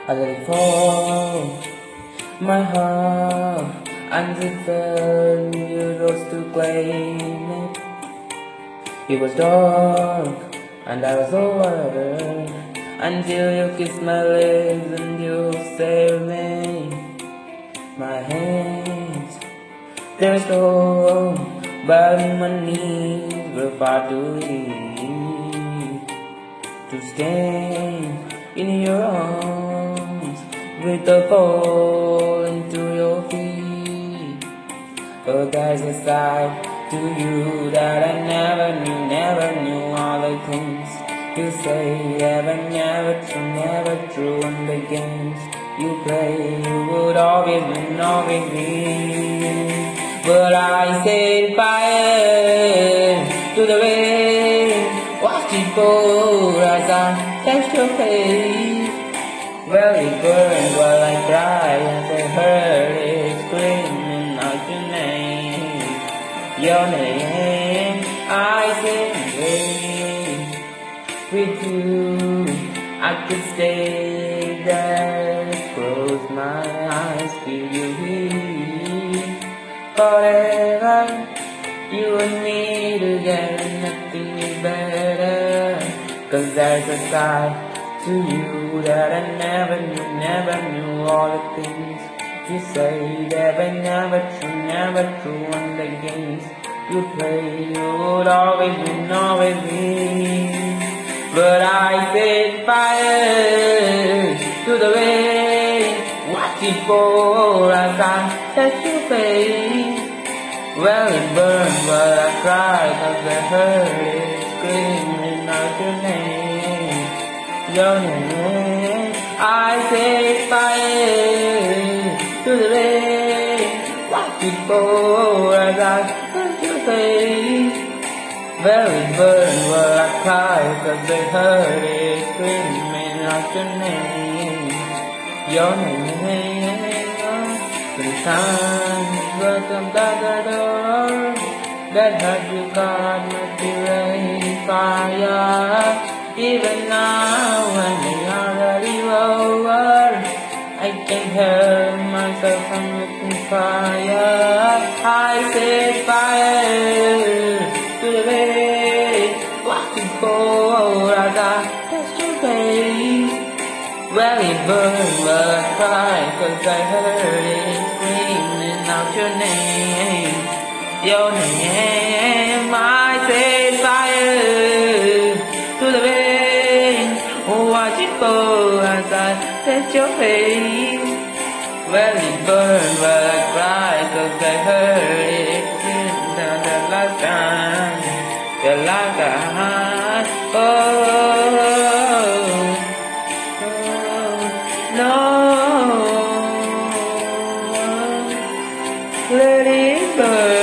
I let it fall, my heart, until you rose to claim it. It was dark, and I was over, until you kissed my lips and you saved me. My hands, there's no, but my knees were far too weak to stand in your arms with a fall into your feet. But there's a side to you that I never knew all the things you say, never true, and the games you play, you would always be. But I set fire to the rain, watched it pour as I touched your face. Well, it burned while I cried as I heard it screaming out your name. Your name, I can't wait. With you, I could stay there, close my eyes, feel you here. Forever, you and me together, nothing is better. 'Cause there's a side to you that I never knew all the things you say, never true, and the games you play, you would always be. But I set fire to the rain, watch it pour as I touch your face. Well, it burned while I cried 'cause I heard it screaming out your name. Your name, I set fire to the rain, watch it pour as I touch your face. Well, it burned while I cried 'cause I heard it screaming out your name. Your name, sometimes welcome to the door that has you got must be rain fire. Even now when they are already over, I can't help myself from looking fire. I set fire to the rain, watch it pour as I touch your face. Well, it burned but I cried 'cause I heard it screaming out your name. Your name, I set fire to the rain, watch it pour as I touch your face. Well, it burned but I cried 'cause I heard it screaming out the last time. No, let it burn.